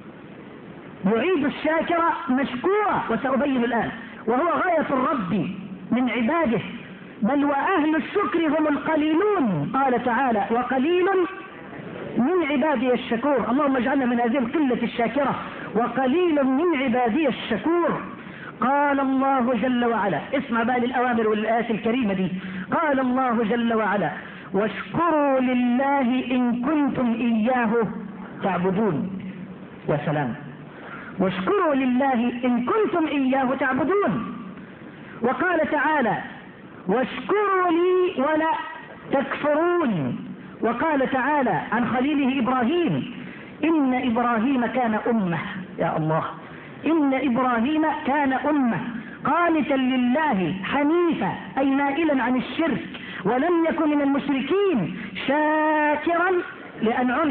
يعيد الشاكر مشكورا، وسأبين الآن. وهو غاية الرب من عباده، بل وأهل الشكر هم القليلون، قال تعالى وقليل من عبادي الشكور. اللهم اجعلنا من هذه القلة الشاكرة، وقليل من عبادي الشكور. قال الله جل وعلا، اسمع بقى للأوامر والآيات الكريمة دي، قال الله جل وعلا واشكروا لله إن كنتم إياه تعبدون. يا سلام، واشكروا لله إن كنتم إياه تعبدون. وقال تعالى واشكروا لي ولا تكفرون. وقال تعالى عن خليله إبراهيم إن إبراهيم كان أمة، يا الله، إن إبراهيم كان أمة قانتا لله حنيفا، أي مائلا عن الشرك، ولم يكن من المشركين، شاكرا لأنعمه،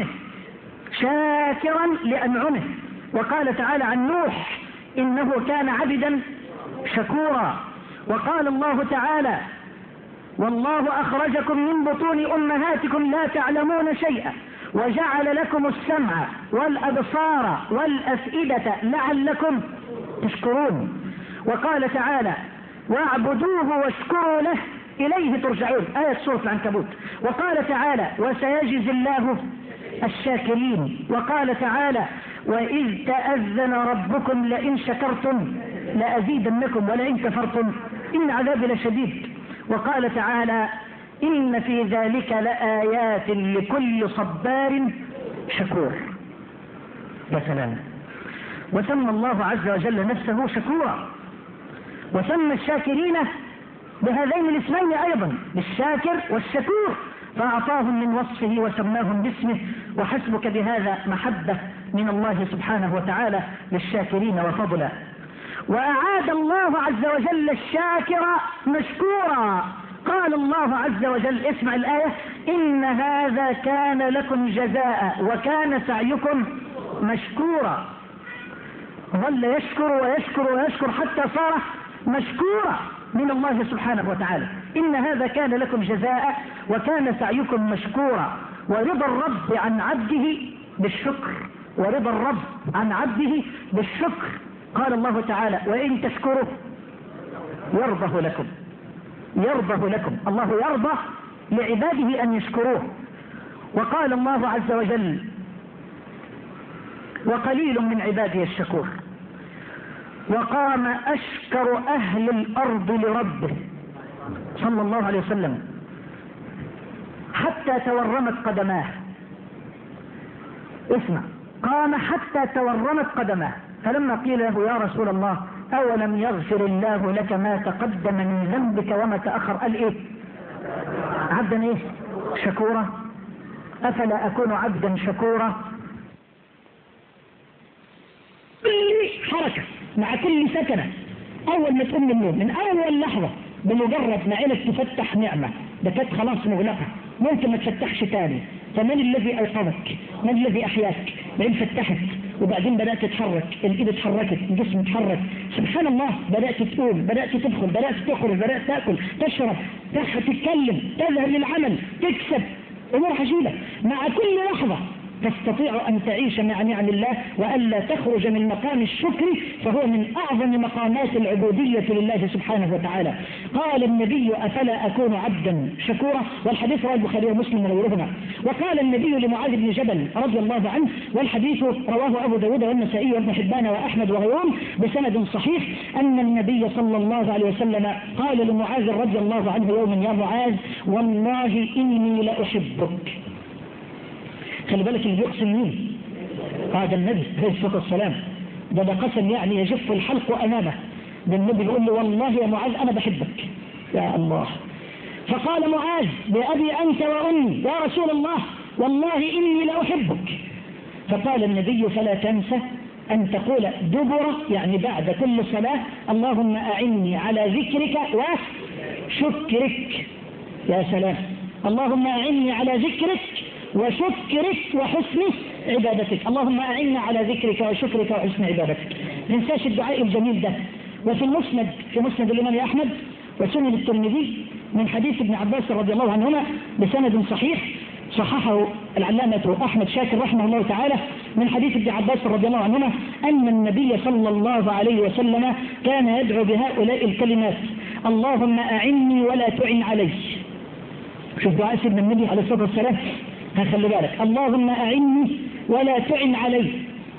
شاكرا لأنعمه. وقال تعالى عن نوح إنه كان عبدا شكورا. وقال الله تعالى والله أخرجكم من بطون أمهاتكم لا تعلمون شيئا وجعل لكم السمع والأبصار والأفئدة لعلكم تشكرون. وقال تعالى واعبدوه واشكروا له إليه ترجعون، آية سورة العنكبوت. وقال تعالى وسيجزي الله الشاكرين. وقال تعالى وإذ تأذن ربكم لئن شكرتم لأزيدنكم ولئن كفرتم إن عذابي لشديد. وقال تعالى إن في ذلك لآيات لكل صبار شكور. يا سلام. وسمى الله عز وجل نفسه شكورا، وسمى الشاكرين بهذين الاسمين أيضا، بالشاكر والشكور، فأعطاهم من وصفه وسماهم باسمه. وحسبك بهذا محبة من الله سبحانه وتعالى للشاكرين وفضلا. وأعاد الله عز وجل الشاكر مشكورا. قال الله عز وجل، اسمع الآية، إن هذا كان لكم جزاء وكان سعيكم مشكورا. ظل يشكر ويشكر ويشكر حتى صار مشكورا من الله سبحانه وتعالى. إن هذا كان لكم جزاء وكان سعيكم مشكورا. ورضا الرب عن عبده بالشكر، ورضا الرب عن عبده بالشكر. قال الله تعالى وإن تشكروا يرضه لكم، يرضه لكم. الله يرضى لعباده أن يشكروه. وقال الله عز وجل وقليل من عبادي الشكور. وقام أشكر أهل الأرض لربه صلى الله عليه وسلم حتى تورمت قدماه. اسمع، قام حتى تورمت قدماه، فلما قيل له يا رسول الله أولم يغفر الله لك ما تقدم من ذنبك وما تأخر، قال إيه؟ عبدا إيه؟ شكورا. أفلا أكون عبدا شكورا؟ كل حركة مع كل سكنة، أول ما تقوم من النوم، من أول لحظة، بمجرد ما عينك تفتح نعمة، ده كانت خلاص مغلقة ممكن ما تفتحش تاني. فمن الذي أيقظك؟ من الذي أحياك؟ بعدين فتحت وبعدين بدأت تتحرك، الإيد اتحركت، الجسم اتحرك، سبحان الله، بدأت تقوم، بدأت تدخل، بدأت تخرج، بدأت تأكل، تشرب، تتكلم، تذهب للعمل، تكسب، أمور عجيبة. مع كل لحظة تستطيع أن تعيش مع نعم الله وألا تخرج من مقام الشكر، فهو من أعظم مقامات العبودية لله سبحانه وتعالى. قال النبي: أفلا أكون عبدا شكورا؟ والحديث رواه البخاري ومسلم وغيرهما. وقال النبي لمعاذ بن جبل رضي الله عنه، والحديث رواه أبو داود والنسائي وابن حبان وأحمد وغيرهم بسند صحيح، أن النبي صلى الله عليه وسلم قال لمعاذ رضي الله عنه يوما: يا معاذ والله إني لأحبك. خلي بالك اللي بيقسم مين؟ هذا النبي عليه الصلاة والسلام. ده ده قسم يعني يجف الحلق أمامه. ده النبي بيقول له: والله يا معاذ أنا بحبك. يا الله. فقال معاذ: بأبي أنت وأمي يا رسول الله والله إني لأحبك. فقال النبي: فلا تنسى أن تقول دبر، يعني بعد كل صلاة: اللهم أعني على ذكرك وشكرك. يا سلام. اللهم أعني على ذكرك وشكرك وحسن عبادتك. اللهم أعنا على ذكرك وشكرك وحسن عبادتك. ما ننساش الدعاء الجميل ده. وفي المسند، في مسند الإمام أحمد وسنن الترمذي من حديث ابن عباس رضي الله عنهما بسند صحيح صححه العلامة أحمد شاكر رحمه الله تعالى، من حديث ابن عباس رضي الله عنهما أن النبي صلى الله عليه وسلم كان يدعو بهؤلاء الكلمات: اللهم أعني ولا تعن علي. شوف دعاء سيدنا النبي عليه الصلاة والسلام. خلي بالك: اللهم أعني ولا تعن علي،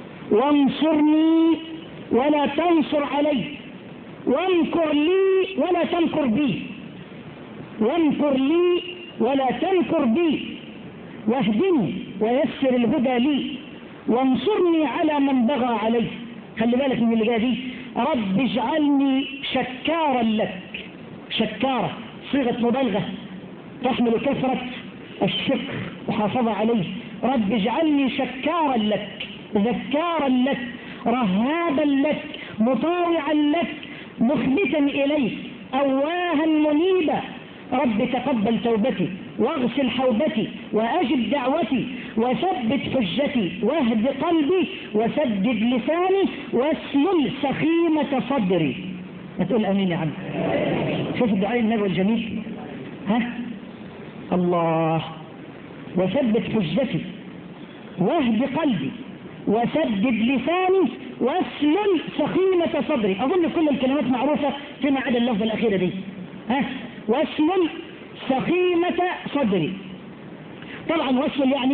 وانصرني ولا تنصر علي، وامكر لي ولا تمكر بي، وامكر لي ولا تمكر بي، واهدني ويسر الهدى لي، وانصرني على من بغى علي. خلي بالك من اللي جاي دي: رب اجعلني شكارا لك. شكارة صيغة مبالغة تحمل كثرة الشكر وحافظ عليه. رب اجعلني شكارا لك، ذكارا لك، رهابا لك، مطاوعا لك، مخبتا إليك، أواها منيبا. رب تقبل توبتي واغسل حوبتي وأجب دعوتي وثبت حجتي واهد قلبي وسدد لساني واسلل سخيمة صدري. ما تقول أمين يا عم. شوف الدعاء النبوي الجميل. ها الله: وثبت حجتي واهد قلبي وسدد لساني واسلل سخيمة صدري. أظن كل الكلمات معروفة فيما عدا اللفظة الأخيرة دي. ها واسلل سخيمة صدري. طبعا واسلل يعني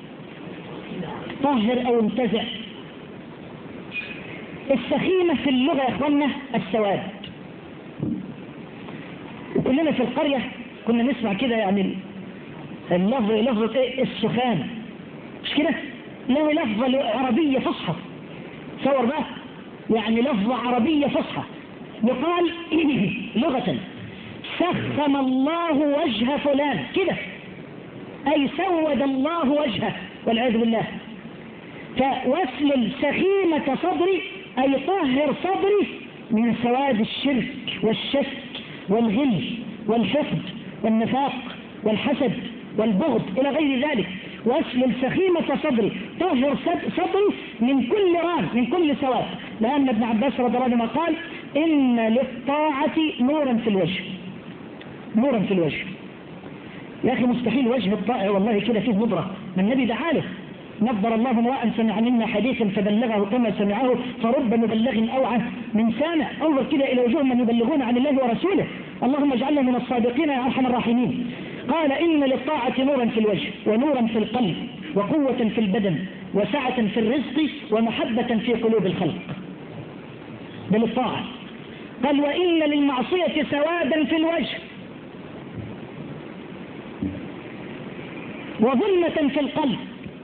طهر أو انتزع. السخيمة في اللغة يا اخوانا السواد. وكلنا في القرية كنا نسمع كده، يعني اللفظ لفظة ايه؟ السخان، مش كده؟ له لفظة عربية فصحى. تصور بقى، يعني لفظة عربية فصحى يقال لغة: سخم الله وجه فلان، كده، أي سود الله وجهه والعياذ بالله. فواسلل سخيمة صدري أي طهر صدري من سواد الشرك والشك والغل والحقد والنفاق والحسد والبغض إلى غير ذلك. واسلل سخيمة صدري، طهر صدري من كل ران، من كل سواد. لأن ابن عباس رضي الله عنه قال: إن للطاعة نورا في الوجه. نورا في الوجه يا أخي، مستحيل وجه الطائع والله كده فيه نظرة. ما النبي دعا له: نظر الله امرأ سمع منا حديثا فبلغه كما سمعه فرب مبلغ أوعى من سامع. انظر كده إلى وجوه من يبلغون عن الله ورسوله. اللهم اجعلنا من الصادقين يا أرحم الراحمين. قال: إن للطاعة نورا في الوجه ونورا في القلب وقوة في البدن وسعة في الرزق ومحبة في قلوب الخلق. ده للطاعة. قال: وإن للمعصية سوادا في الوجه وظلمة في القلب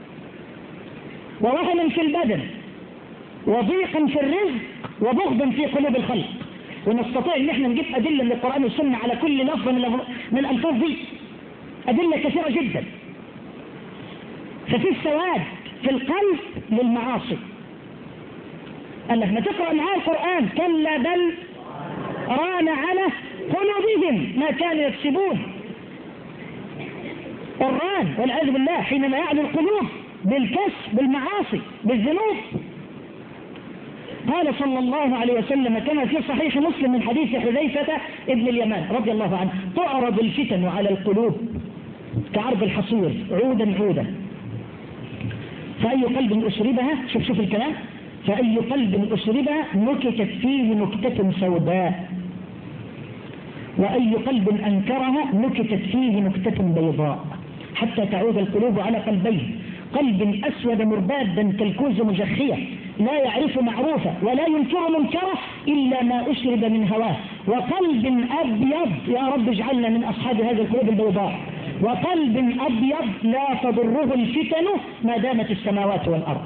ووهنا في البدن وضيقا في الرزق وبغضا في قلوب الخلق. ونستطيع ان احنا نجيب ادله من القران والسنه على كل لفظ من الالفاظ دي، ادله كثيره جدا. ففي السواد في القلب للمعاصي. قال لك ما تقرا معاه القران: كلا بل ران على قلوبهم ما كانوا يكسبون. الران والعياذ بالله حينما يعلو القلوب بالكسب بالمعاصي بالذنوب. قال صلى الله عليه وسلم كما في صحيح مسلم من حديث حذيفة ابن اليمان رضي الله عنه: تعرض الفتن على القلوب كعرض الحصير عودا عودا، فأي قلب أشربها، شوف شوف الكلام، فأي قلب أشربها نكتت فيه نكتة سوداء، وأي قلب أنكرها نكتت فيه نكتة بيضاء، حتى تعود القلوب على قلبين: قلب أسود مربادا كالكوز مجخية لا يعرف معروفه ولا ينكر منكره إلا ما أشرب من هواه، وقلب أبيض، يا رب اجعلنا من أصحاب هذه القلوب البيضاء، وقلب أبيض لا تضره الفتن ما دامت السماوات والأرض.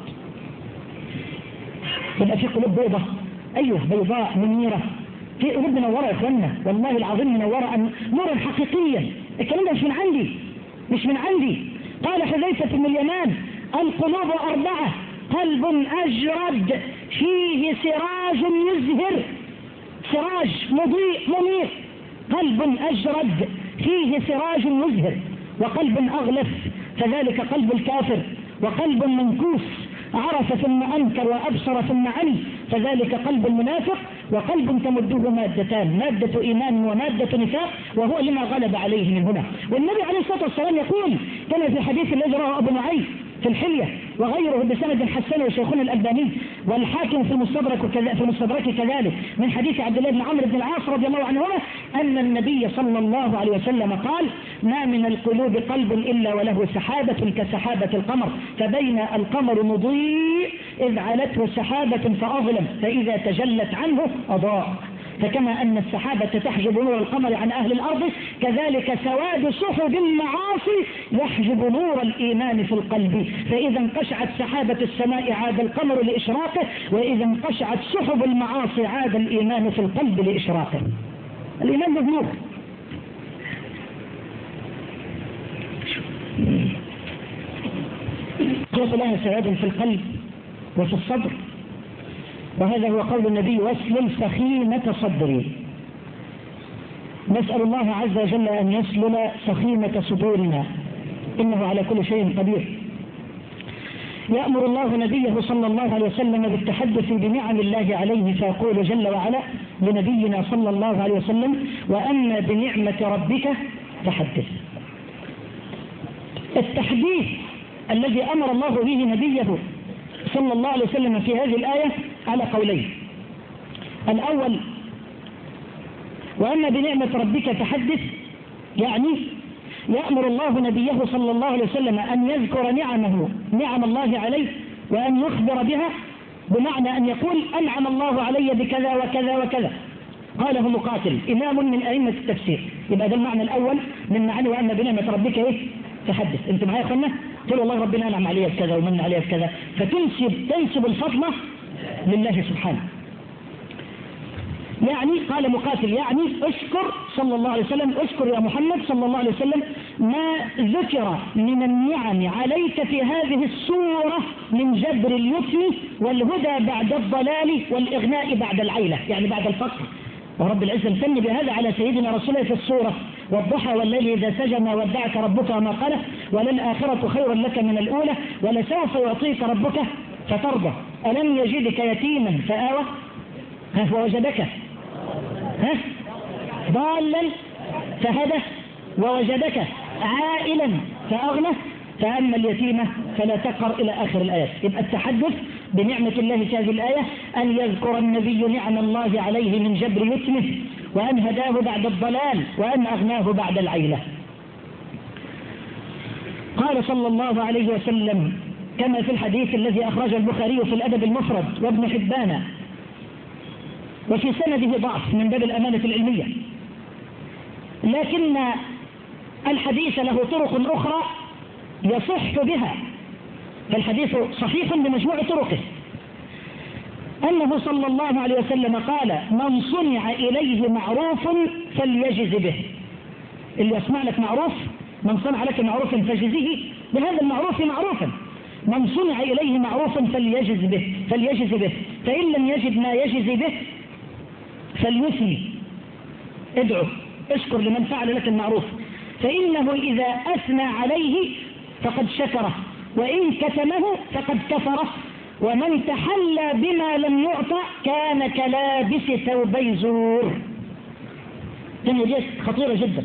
يبقى في قلوب بيضة، أيوه بيضاء منيرة، في قلوب منورة يا إخوانا، والله العظيم منورة نورا حقيقيا. الكلام ده مش من عندي مش من عندي قال حذيفة بن اليمان: القلوب أربعة: قلب أجرد فيه سراج يزهر، سراج مضيء منير، قلب أجرد فيه سراج يزهر، وقلب أغلف فذلك قلب الكافر، وقلب منكوس عرف ثم أنكر وأبصر ثم عمي فذلك قلب المنافق، وقلب تمده مادتان: مادة إيمان ومادة نفاق، وهو لما غلب عليه من هنا. والنبي عليه الصلاة والسلام يقول كما في الحديث الذي رواه أبو نعيم في الحلية وغيره بسند حسن وشيخنا الألباني والحاكم في المستدرك في المستدرك كذلك من حديث عبد الله بن عمرو بن العاص رضي الله عنهما أن النبي صلى الله عليه وسلم قال: ما من القلوب قلب إلا وله سحابة كسحابة القمر، فبين القمر مضيء إذ علته سحابة فأظلم، فإذا تجلت عنه أضاء. فكما أن السحابة تحجب نور القمر عن أهل الأرض، كذلك سواد سحب المعاصي يحجب نور الإيمان في القلب، فإذا انقشعت سحابة السماء عاد القمر لإشراقه، وإذا انقشعت سحب المعاصي عاد الإيمان في القلب لإشراقه. الإيمان له نور. قلت لها سواد في القلب وفي الصدر، وهذا هو قول النبي: واسلل سخيمة صدري. نسأل الله عز وجل أن يسلل سخيمة صدورنا، إنه على كل شيء قدير. يأمر الله نبيه صلى الله عليه وسلم بالتحدث بنعم الله عليه، فيقول جل وعلا لنبينا صلى الله عليه وسلم: وأما بنعمة ربك فحدث. التحديث الذي أمر الله به نبيه صلى الله عليه وسلم في هذه الآية على قولين: الأول وأما بنعمة ربك فحدث، يعني يأمر الله نبيه صلى الله عليه وسلم أن يذكر نعمه نعم الله عليه وأن يخبر بها، بمعنى أن يقول: أنعم الله علي بكذا وكذا وكذا. قاله مقاتل إمام من أئمة التفسير. يبقى ده المعنى الأول من معاني وأما بنعمة ربك إيه؟ تحدث. أنت معايا يا أخوانا؟ تقول والله ربنا أنعم علي بكذا ومن علي بكذا، فتنسب تنسب الفضل لله سبحانه. يعني قال مقاتل يعني اذكر صلى الله عليه وسلم، اذكر يا محمد صلى الله عليه وسلم ما ذكر من النعم عليك في هذه السورة من جبر اليتم والهدى بعد الضلال والإغناء بعد العيلة، يعني بعد الفقر. ورب العزة امتن بهذا على سيدنا رسول الله في السورة: والضحى والليل إذا سجى ما ودعك ربك وما قلى وللآخرة خير لك من الأولى ولسوف يعطيك ربك فترضى ألم يجدك يتيما فآوى ها ووجدك ها ضالا فهدى ووجدك عائلا فأغنى فأما اليتيمة فلا تقهر إلى آخر الآيات. يبقى التحدث بنعمة الله في هذه الآية أن يذكر النبي نعم الله عليه من جبر يتمه، وأن هداه بعد الضلال، وأن أغناه بعد العيلة. قال صلى الله عليه وسلم كما في الحديث الذي أخرجه البخاري في الأدب المفرد وابن حبان، وفي سنده ضعف من باب الأمانة العلمية، لكن الحديث له طرق أخرى يصح بها، فالحديث صحيح بمجموع طرقه، أنه صلى الله عليه وسلم قال: من صنع إليه معروف فليجز به. اللي يصنع لك معروف، من صنع لك معروف فجزه بهذا المعروف معروفا. من صنع إليه معروف فليجز به فليجز به فإن لم يجد ما يجز به فليثني، ادعو، اشكر لمن فعل لك المعروف. فإنه إذا أثنى عليه فقد شكره، وإن كتمه فقد كفره، ومن تحلى بما لم يعطى كان كلابس ثوبي زور. كلمة دي خطيرة جدا.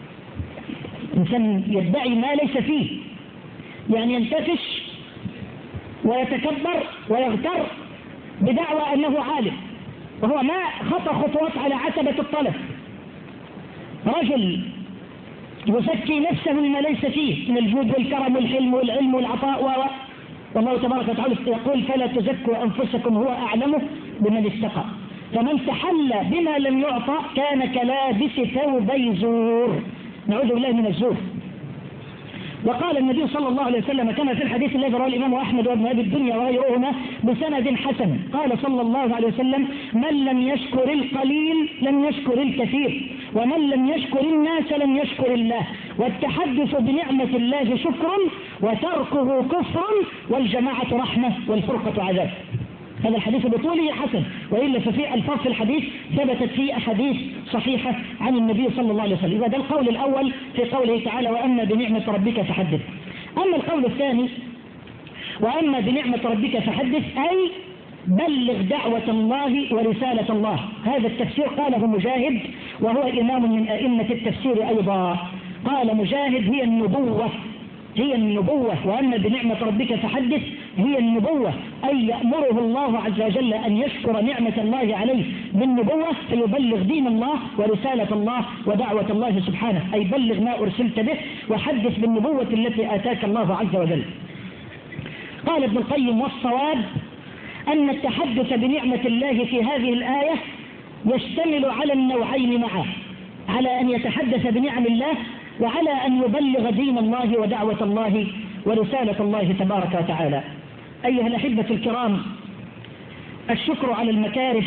إنسان يدعي ما ليس فيه، يعني ينتفش ويتكبر ويغتر بدعوى أنه عالم، وهو ما خطى خطوات على عتبة الطلب. رجل يزكي نفسه مما ليس فيه من الجود والكرم والحلم والعلم والعطاء و والله تبارك وتعالى يقول فلا تزكوا أنفسكم هو أعلم بمن اتقى. فمن تحلى بما لم يعطى كان كلابس ثوبي زور، نعوذ بالله من الزور. وقال النبي صلى الله عليه وسلم كما في الحديث الذي رواه الإمام أحمد وابن أبي الدنيا وغيرهما بسند حسن، قال صلى الله عليه وسلم: من لم يشكر القليل لم يشكر الكثير، ومن لم يشكر الناس لم يشكر الله، والتحدث بنعمة الله شكر، وتركه كفر، والجماعة رحمة، والفرقة عذاب. هذا الحديث بطوله حسن، وإلا ففي ألفاظ في الحديث ثبتت في أحاديث صحيحة عن النبي صلى الله عليه وسلم. هذا القول الأول في قوله تعالى: وأما بنعمة ربك فحدث. أما القول الثاني: وأما بنعمة ربك فحدث، أي بلغ دعوة الله ورسالة الله. هذا التفسير قاله مجاهد، وهو إمام من أئمة التفسير أيضا. قال مجاهد: هي النبوة، هي النبوة. وأما بنعمة ربك فحدث هي النبوة، أي يأمره الله عز وجل أن يشكر نعمة الله عليه بالنبوة، فيبلغ دين الله ورسالة الله ودعوة الله سبحانه، أي بلغ ما أرسلت به وحدث بالنبوة التي آتاك الله عز وجل. قال ابن القيم: والصواب أن التحدث بنعمة الله في هذه الآية يشتمل على النوعين معا، على أن يتحدث بنعم الله، وعلى أن يبلغ دين الله ودعوة الله ورسالة الله تبارك وتعالى. أيها الأحبة الكرام، الشكر على المكاره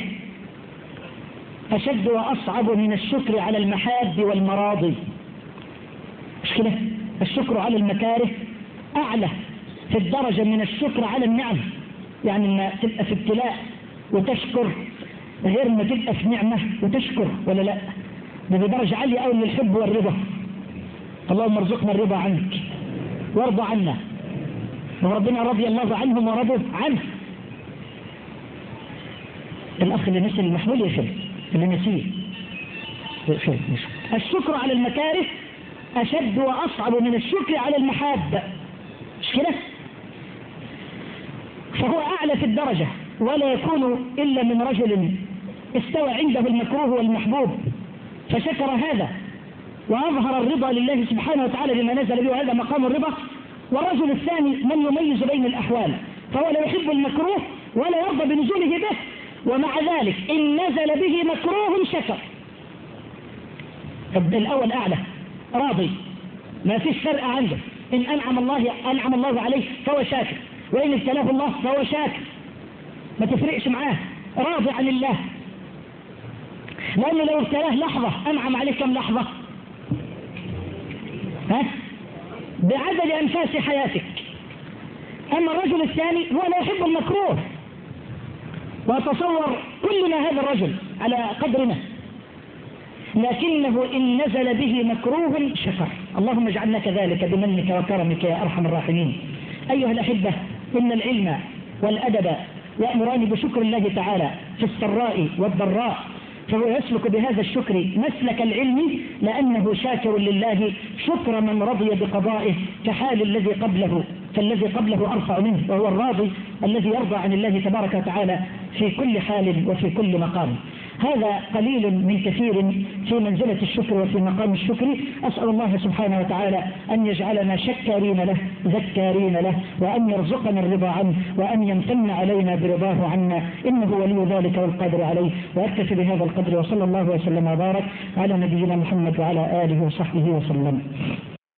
أشد وأصعب من الشكر على المحاب والمراضي. مش كده؟ الشكر على المكاره أعلى في الدرجة من الشكر على النعم. يعني ما تبقى في ابتلاء وتشكر غير ما تبقى في نعمة وتشكر، ولا لا؟ ده بدرجة عالية أوي من الحب والرضا. اللهم ارزقنا الرضا عنك وارضى عنا، وربنا رضي الله عنهم ورضوا عنه. الأخ اللي نسي المحمول يشد، اللي نسيه الشكر على المكاره أشد وأصعب من الشكر على المحاب. مش كده؟ فهو أعلى في الدرجة، ولا يكون إلا من رجل استوى عنده المكروه والمحبوب فشكر هذا وأظهر الرضا لله سبحانه وتعالى بما نزل به، وهذا مقام الرضا. والرجل الثاني من يميز بين الأحوال، فهو لا يحب المكروه ولا يرضى بنزوله به، ومع ذلك إن نزل به مكروه شكر. الأول أعلى، راضي، ما فيش فرق عنده. إن أنعم الله أنعم الله عليه فهو شاكر، وإن ابتلاه الله فهو شاكر، ما تفرقش معاه، راضي عن الله. لأنه لو ابتلاه لحظة أنعم عليه كم لحظة؟ ها؟ بعدد أنفاس حياتك. أما الرجل الثاني هو لا يحب المكروه، وأتصور كلنا هذا الرجل على قدرنا، لكنه إن نزل به مكروه شكر. اللهم اجعلنا كذلك بمنك وكرمك يا أرحم الراحمين. أيها الأحبة، إن العلم والأدب يأمران بشكر الله تعالى في السراء والضراء، فهو يسلك بهذا الشكر مسلك العلم لأنه شاكر لله شكر من رضي بقضائه، كحال الذي قبله، فالذي قبله أرفع منه، وهو الراضي الذي يرضى عن الله تبارك وتعالى في كل حال وفي كل مقام. هذا قليل من كثير في منزلة الشكر وفي مقام الشكر. أسأل الله سبحانه وتعالى أن يجعلنا شكارين له ذكارين له، وأن يرزقنا الرضا عنه، وأن يمتن علينا برضاه عنا، إنه ولي ذلك والقادر عليه. وأكتفي بهذا القدر، وصلى الله وسلم وبارك على نبينا محمد وعلى آله وصحبه وسلم.